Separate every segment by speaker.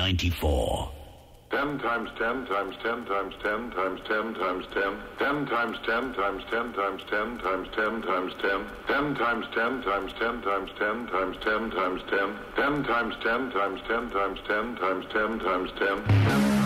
Speaker 1: 1994.
Speaker 2: 10 times 10 times 10 times 10 times 10 times 10. 10 times 10 times 10 times 10 times 10 times 10. 10 times 10 times 10 times 10 times 10 times 10. 10 times 10 times 10 times 10 times 10 times 10.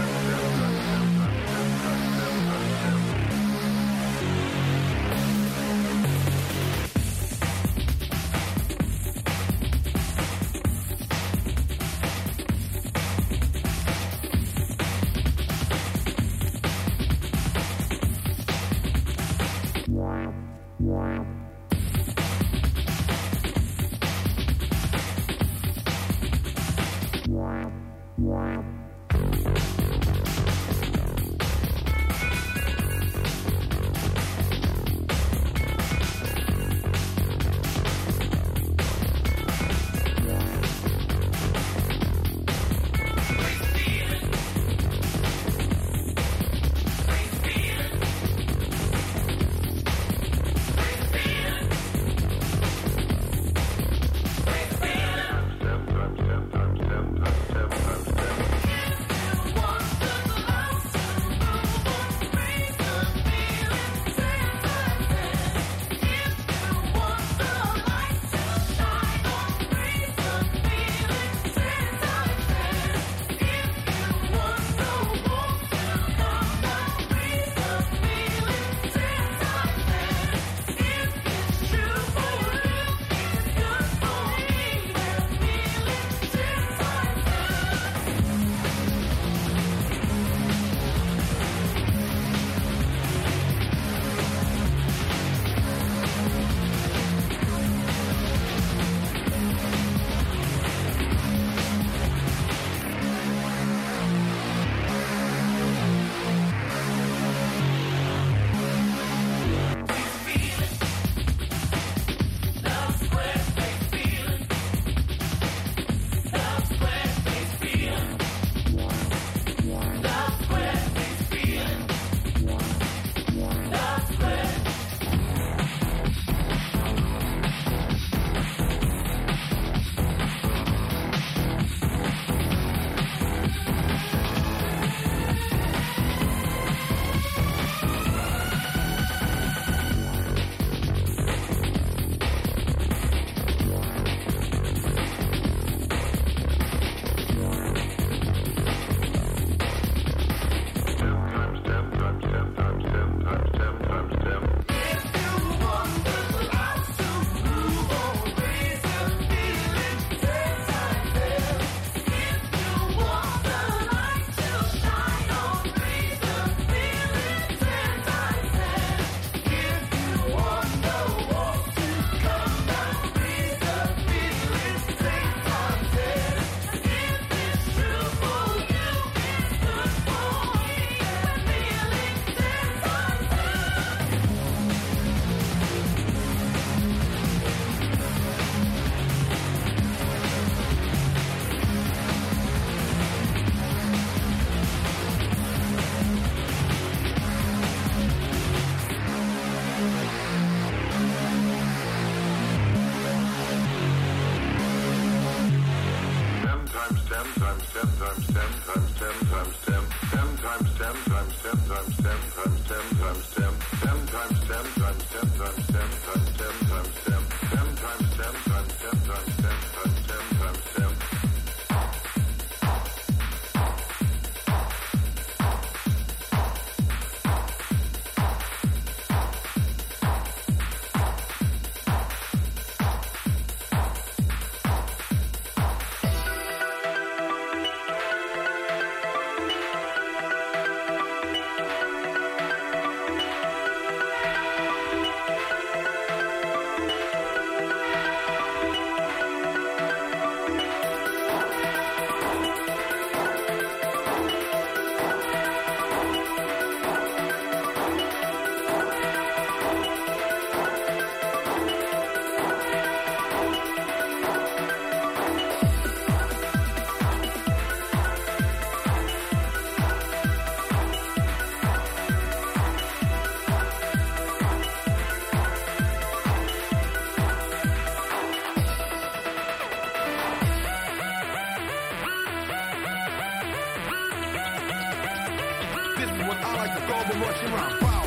Speaker 1: global rushing around power.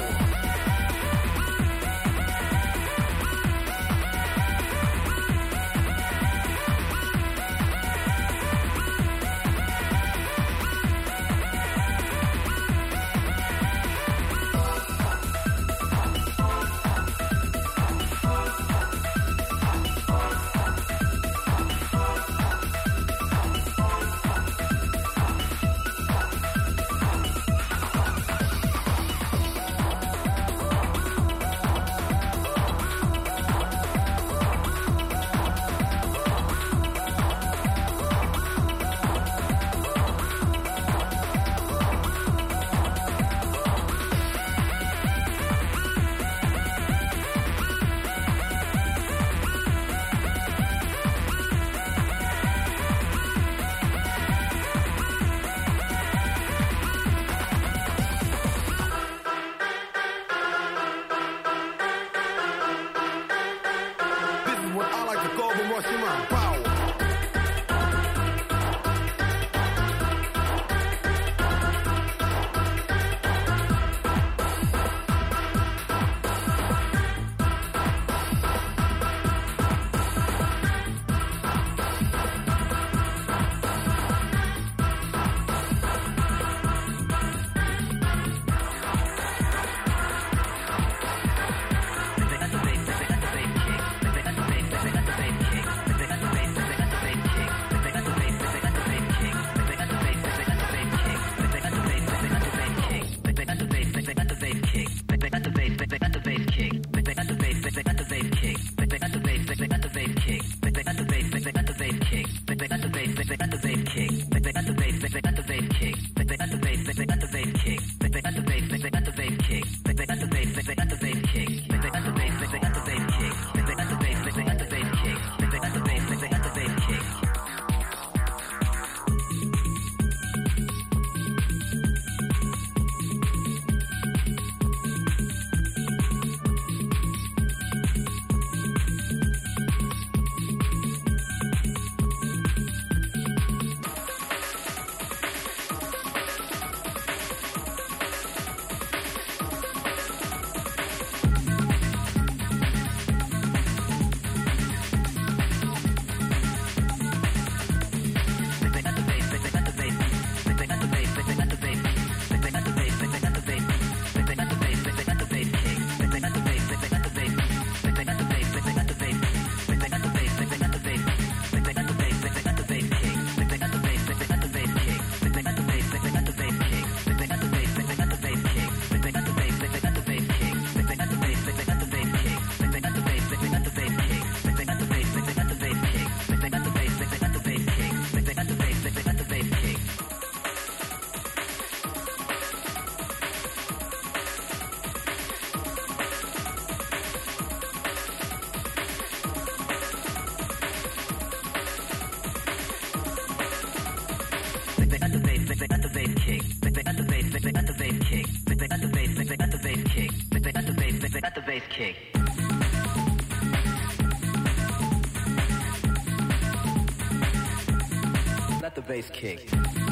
Speaker 3: Let the bass kick.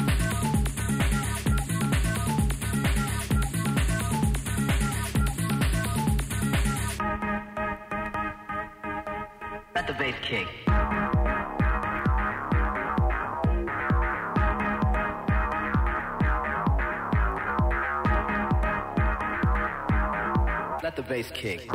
Speaker 3: Let the bass kick. Let the bass kick.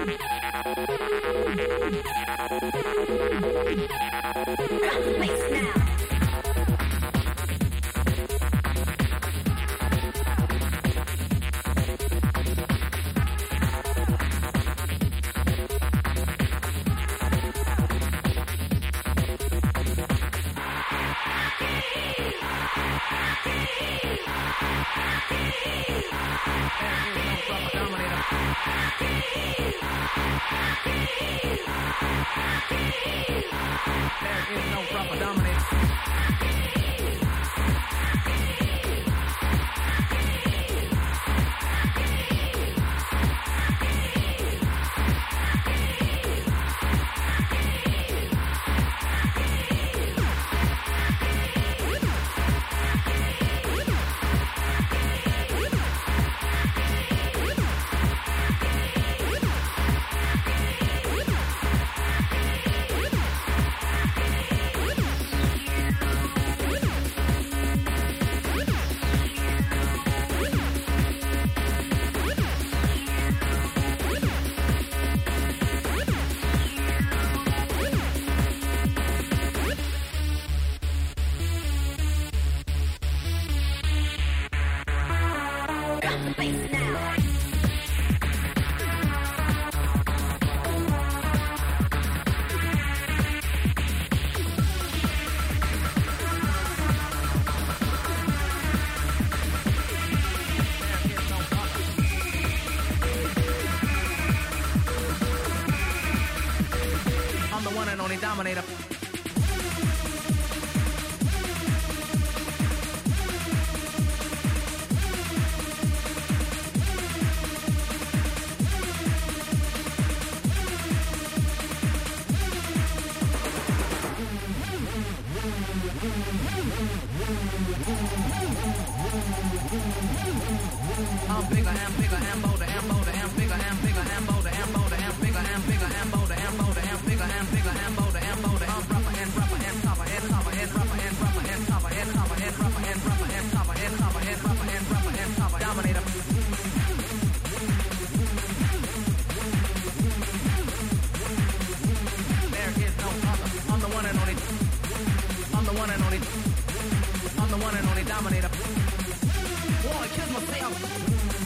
Speaker 1: Dominator. I'm bigger and bigger and bolder and bolder and bigger and bigger and bolder and bolder and bigger and bigger and bolder and bolder and bigger and bigger and bolder and bolder. I'm rougher and rougher and tougher and tougher and rougher and rougher and tougher and tougher and rougher and rougher and tougher and tougher and rougher and rougher and tougher. Dominator. There is no other. I'm the one and only. I'm the one and only. I'm the one and only dominator. Boy, I killed myself.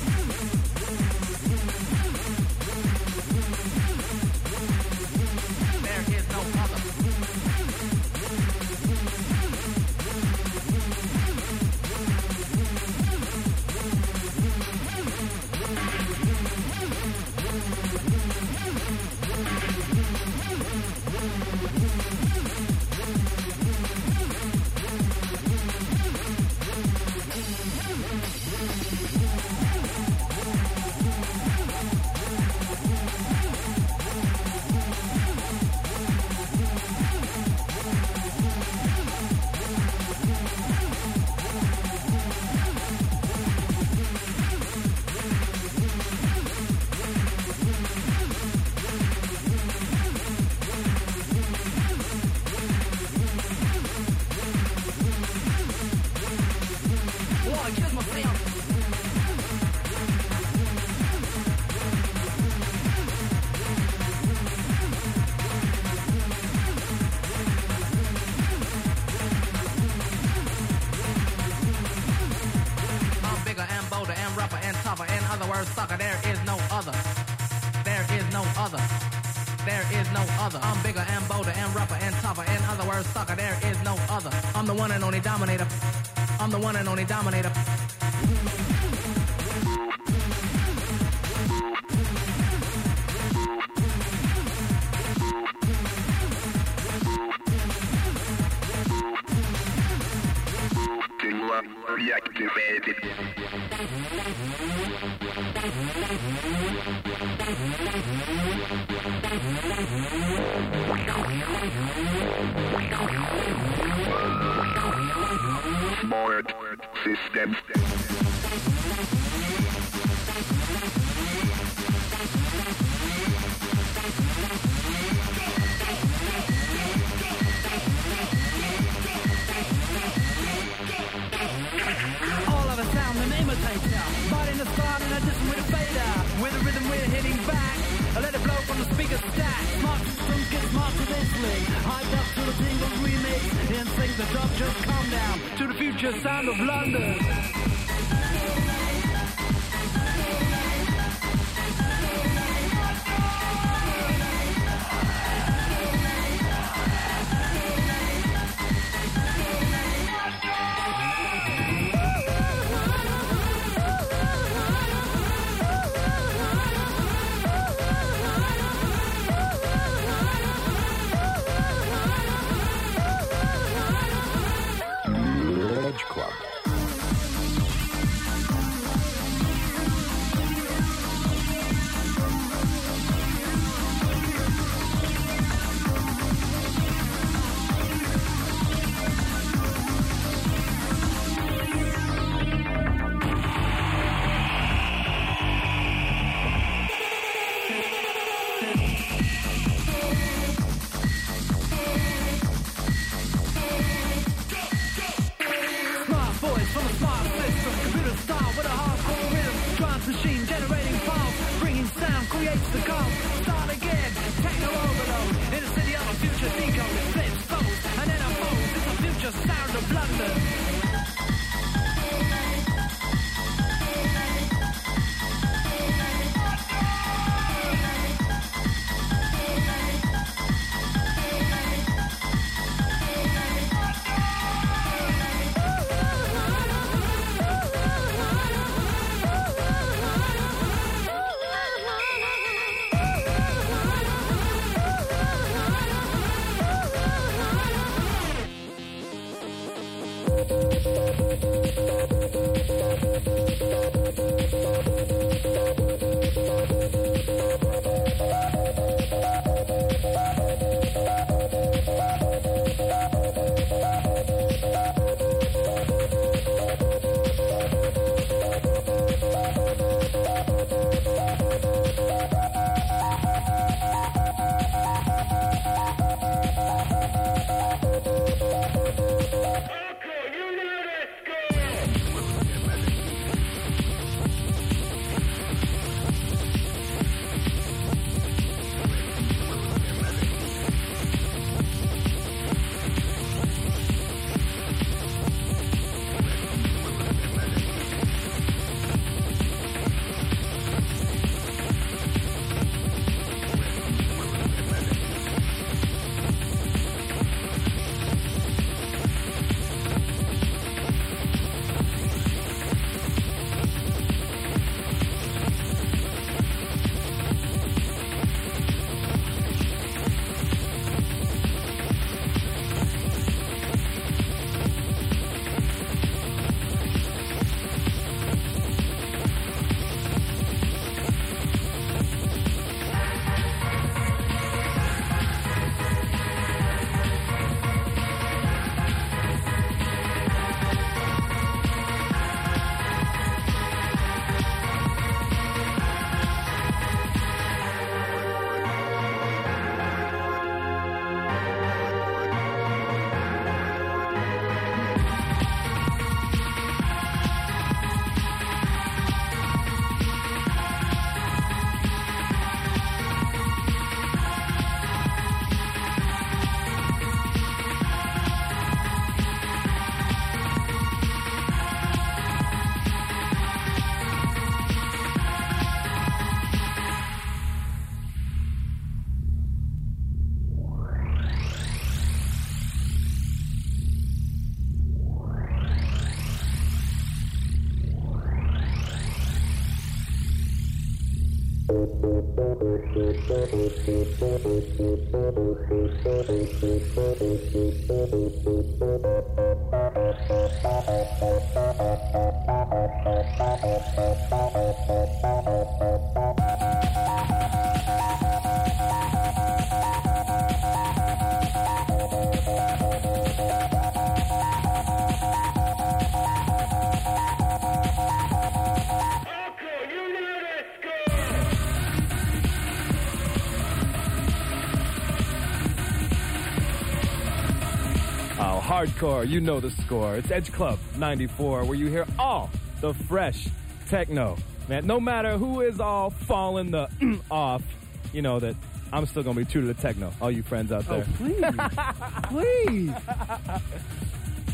Speaker 1: Sucker, there is no other. There is no other. There is no other. I'm bigger and bolder and rougher and tougher. In other words, sucker, there is no other. I'm the one and only dominator. I'm the one and only dominator.
Speaker 4: Reactivated. Board system.
Speaker 1: Imitate now, body in the start and I just with a fade out. With a rhythm we're hitting back. I let it blow future sound of London.
Speaker 2: Edge Club.
Speaker 1: Machine generating pulse, bringing sound, creates the calm. Start again, techno overload. In a city of a future decode, it flips, folds, and then unfolds. It's a future sound of London.
Speaker 5: Hardcore, you know the score. It's Edge Club 94, where you hear all the fresh techno. Man, no matter who is all falling the off, you know that I'm still going to be true to the techno. All you friends out there.
Speaker 6: Oh, please. Please.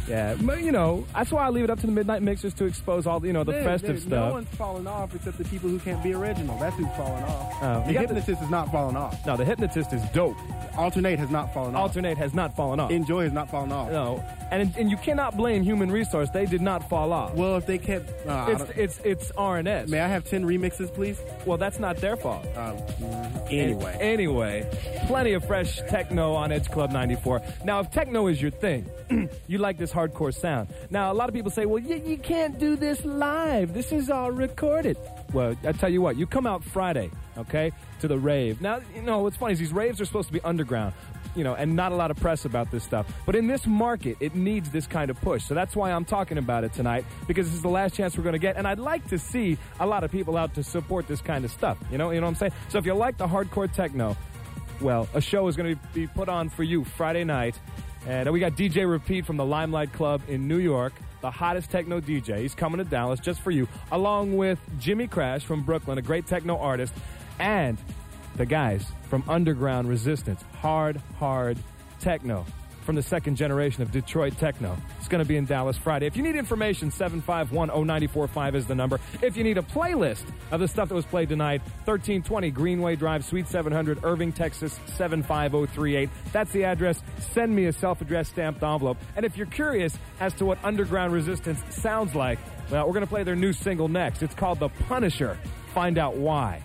Speaker 5: Yeah, but, you know, that's why I leave it up to the Midnight Mixers to expose all, the festive stuff.
Speaker 6: No one's falling off except the people who can't be original. That's who's falling off.
Speaker 5: Oh,
Speaker 6: The Hypnotist is not falling off.
Speaker 5: No, the Hypnotist is dope.
Speaker 6: Alternate has not fallen off.
Speaker 5: Alternate has not fallen off.
Speaker 6: Enjoy has not fallen off.
Speaker 5: No, and you cannot blame Human Resource. They did not fall off.
Speaker 6: Well, if they kept...
Speaker 5: It's RNS.
Speaker 6: May I have 10 remixes, please?
Speaker 5: Well, that's not their fault.
Speaker 6: Anyway.
Speaker 5: Anyway, plenty of fresh techno on Edge Club 94. Now, if techno is your thing, you like this hardcore sound. Now, a lot of people say, well, you can't do this live. This is all recorded. Well, I tell you what, you come out Friday, okay, to the rave. Now, what's funny is these raves are supposed to be underground, and not a lot of press about this stuff. But in this market, it needs this kind of push. So that's why I'm talking about it tonight, because this is the last chance we're going to get. And I'd like to see a lot of people out to support this kind of stuff. You know what I'm saying? So if you like the hardcore techno, well, a show is going to be put on for you Friday night. And we got DJ Repeat from the Limelight Club in New York, the hottest techno DJ. He's coming to Dallas just for you, along with Jimmy Crash from Brooklyn, a great techno artist, and the guys from Underground Resistance, hard techno from the second generation of Detroit techno. It's going to be in Dallas Friday. If you need information, 751-0945 is the number. If you need a playlist of the stuff that was played tonight, 1320 Greenway Drive, Suite 700, Irving, Texas, 75038. That's the address. Send me a self-addressed stamped envelope. And if you're curious as to what Underground Resistance sounds like, well, we're going to play their new single next. It's called The Punisher. Find out why.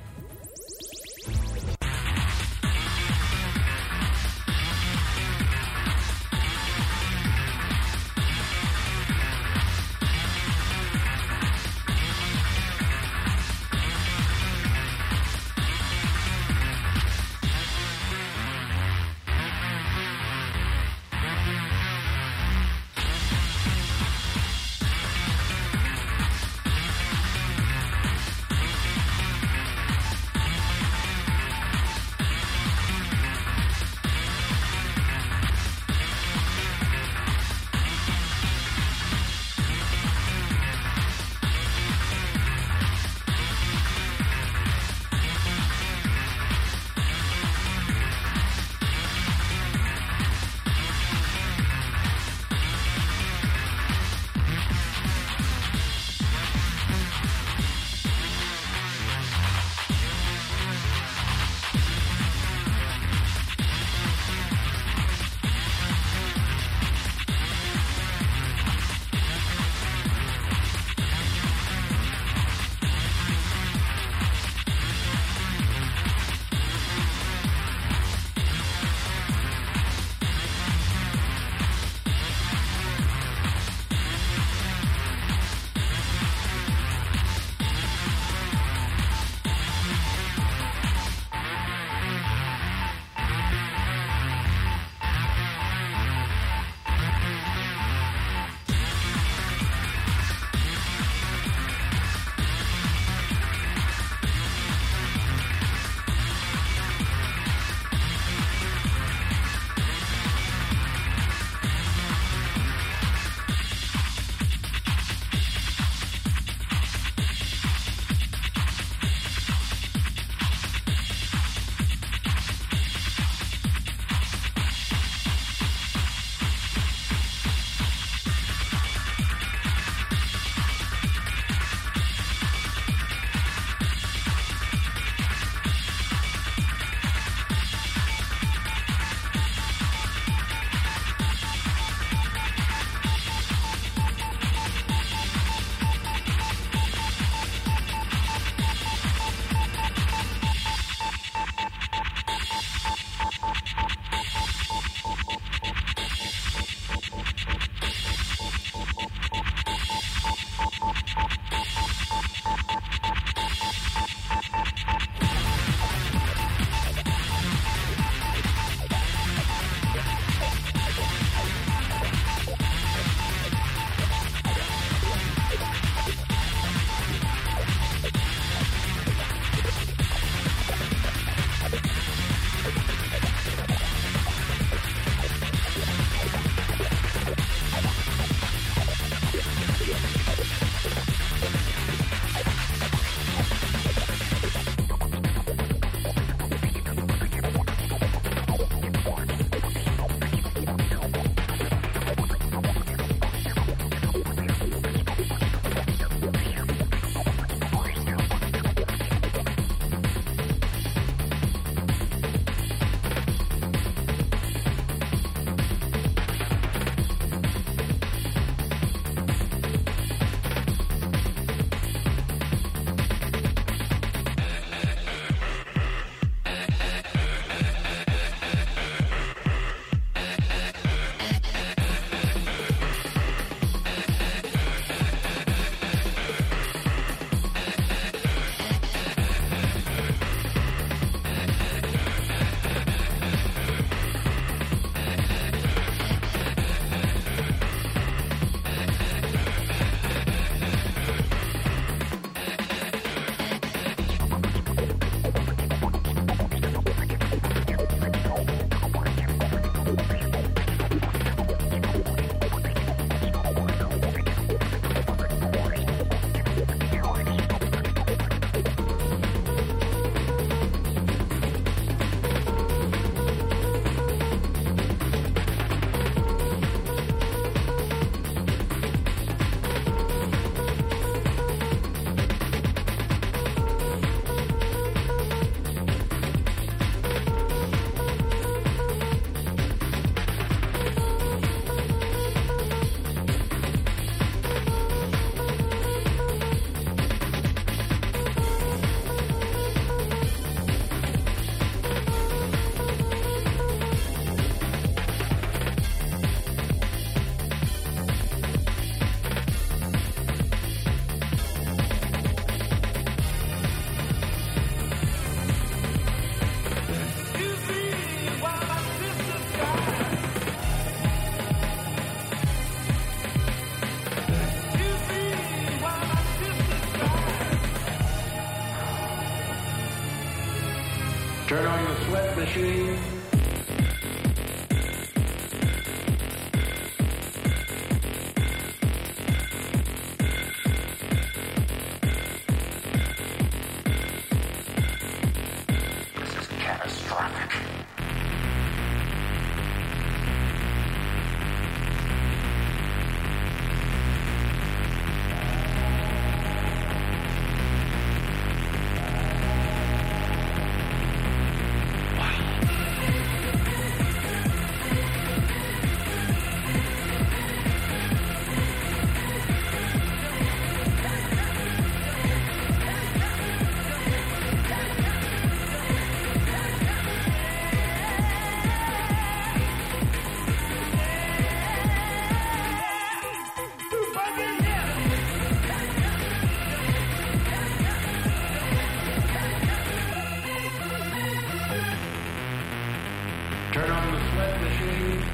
Speaker 7: sweat machine.
Speaker 4: This is catastrophic.
Speaker 7: Turn on the sweat machine.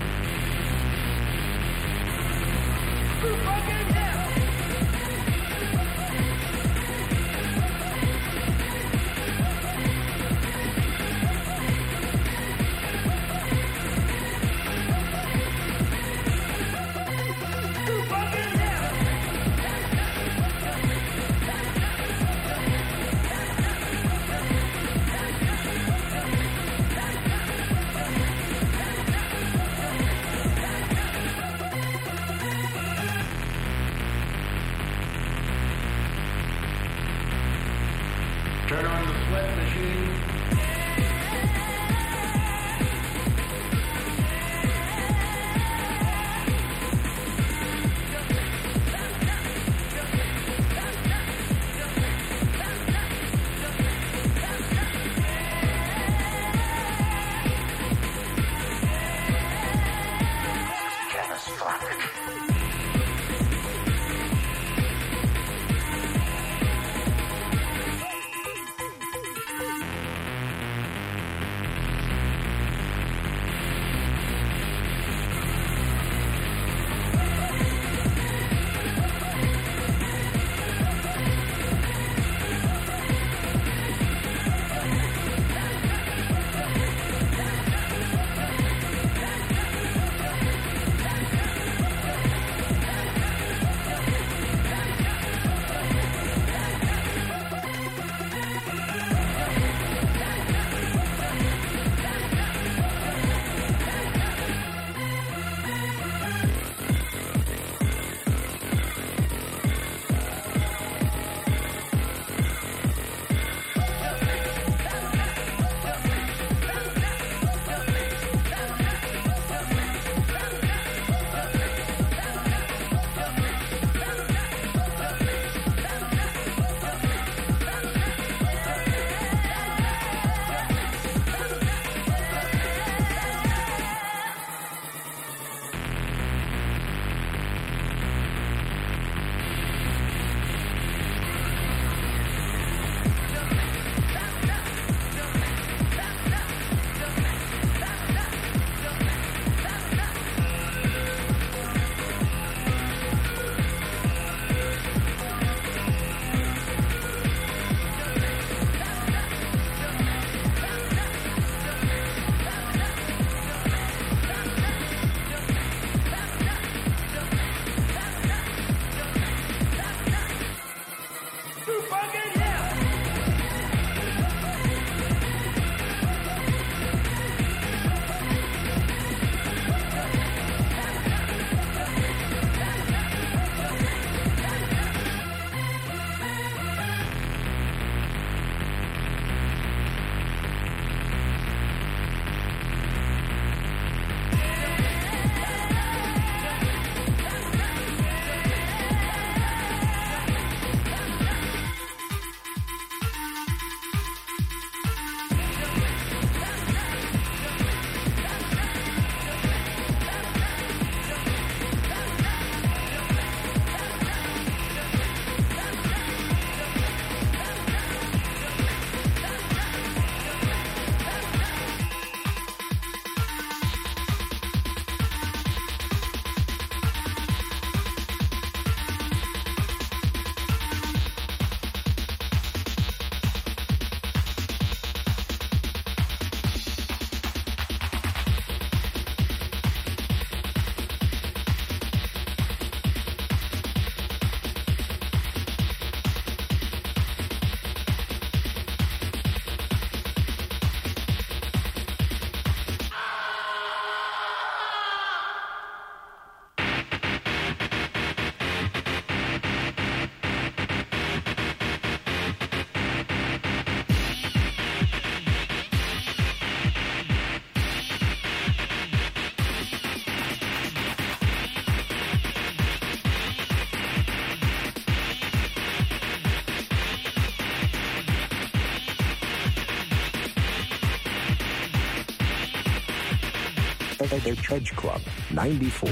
Speaker 8: Edge Club 94.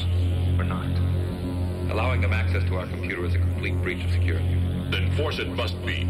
Speaker 9: or not? Allowing them access to our computer is a complete breach of security.
Speaker 10: Then force it must be.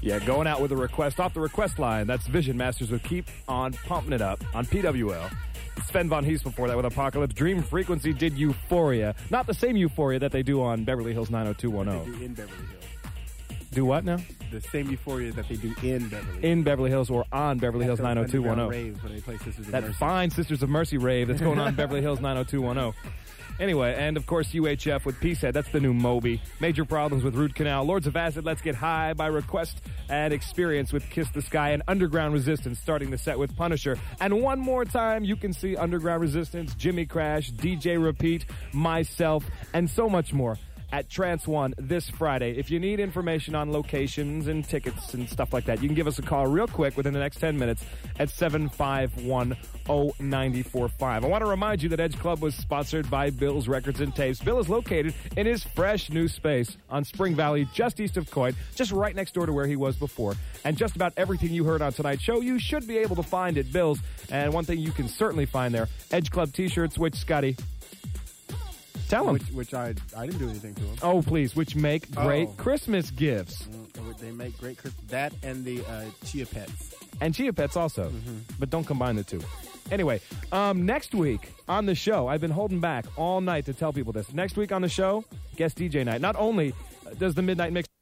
Speaker 5: Yeah, going out with a request off the request line. That's Vision Masters with Keep On Pumping It Up on PWL. Sven Von Hees before that with Apocalypse. Dream Frequency did Euphoria. Not the same Euphoria that they do on Beverly Hills 90210.
Speaker 6: They do in Beverly Hills.
Speaker 5: Do what now?
Speaker 6: The same Euphoria that they do in Beverly Hills.
Speaker 5: In Beverly Hills or on Beverly Hills 90210.
Speaker 6: Raves when they play Sisters of
Speaker 5: That
Speaker 6: Mercy.
Speaker 5: fine Sisters of Mercy rave that's going on Beverly Hills 90210. Anyway, and of course UHF with Peacehead. That's the new Moby. Major Problems with Root Canal. Lords of Acid, Let's Get High by request and Experience with Kiss the Sky. And Underground Resistance starting the set with Punisher. And one more time, you can see Underground Resistance, Jimmy Crash, DJ Repeat, myself, and so much more at Trance One this Friday. If you need information on locations and tickets and stuff like that, you can give us a call real quick within the next 10 minutes at 751-0945. I want to remind you that Edge Club was sponsored by Bill's Records and Tapes. Bill is located in his fresh new space on Spring Valley, just east of Coit, just right next door to where he was before. And just about everything you heard on tonight's show, you should be able to find at Bill's. And one thing you can certainly find there, Edge Club t-shirts, which, Scotty, tell them.
Speaker 6: Which I didn't do anything to them.
Speaker 5: Oh, please, which make great Christmas gifts.
Speaker 6: They make great Christmas. That and the Chia Pets.
Speaker 5: And Chia Pets also. But don't combine the two. Anyway, next week on the show, I've been holding back all night to tell people this. Next week on the show, guest DJ night. Not only does the Midnight Mix